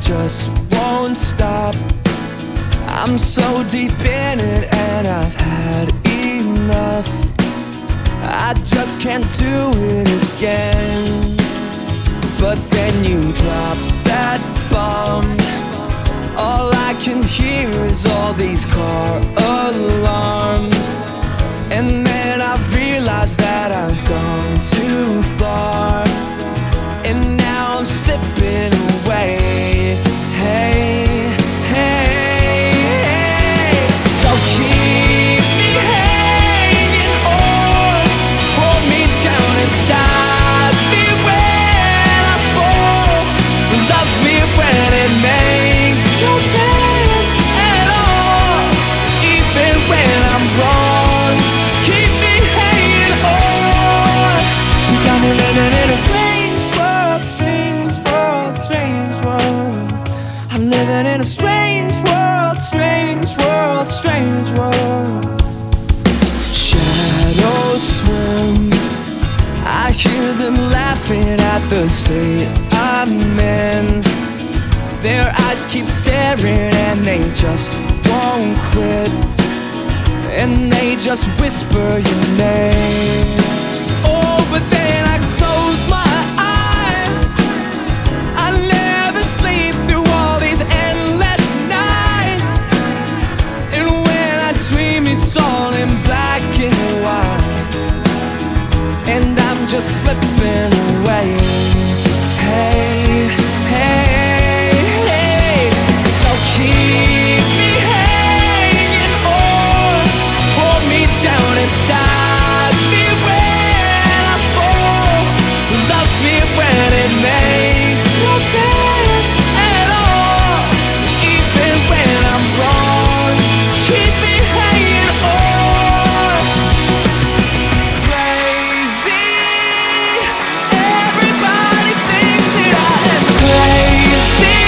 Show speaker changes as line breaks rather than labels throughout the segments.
just won't stop. I'm so deep in it and I've had enough. I just can't do it again. But then you drop that bomb. All I can hear is all these car alarms. And then I realize that I've gone too far, and now I'm slipping away. Hey, hey, hey. So keep me hanging on, hold me down and stop me when I fall. Love me when it makes no sense at all, even when I'm wrong. Keep me hanging on. You got me living in a strange world, strange world, strange world. I'm living in a strange world, strange world, strange world. Shadows swim, I hear them laughing at the state I'm in. Their eyes keep staring and they just won't quit, and they just whisper your name. Oh, but then I close my eyes. I never sleep through all these endless nights, and when I dream it's all in black and white, and I'm just slipping away. Hey, hey, hey. So keep me hanging on, hold me down and stop me when I fall. Love me when it makes no sense at all, even when I'm wrong. Keep me hanging on. Crazy, everybody thinks that I am crazy.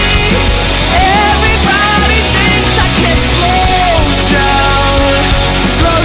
Everybody thinks I can't slow down, slow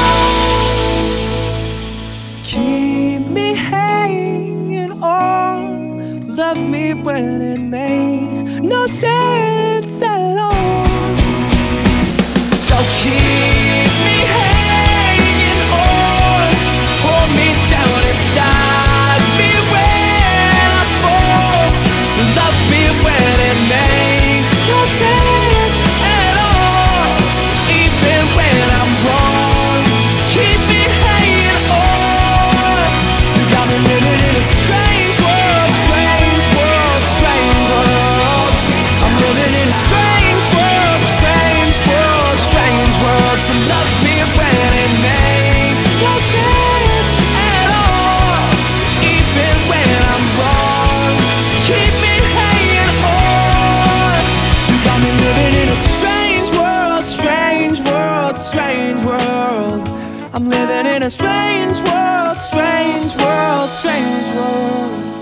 down. Keep me hanging on, love me when it makes no sense at all. So keep me hanging on, hold me down and stop me when I fall. Love me when it makes no sense at all, even when I'm wrong. Keep me hanging on. You got me living in a strange world, strange world, strange world. I'm living in a strange world, strange world, strange world. So love me when it makes no sense at all, even when I'm wrong. Keep me hanging on. You got me living in a strange world, strange world, strange world. I'm living in a strange world, strange world, strange world.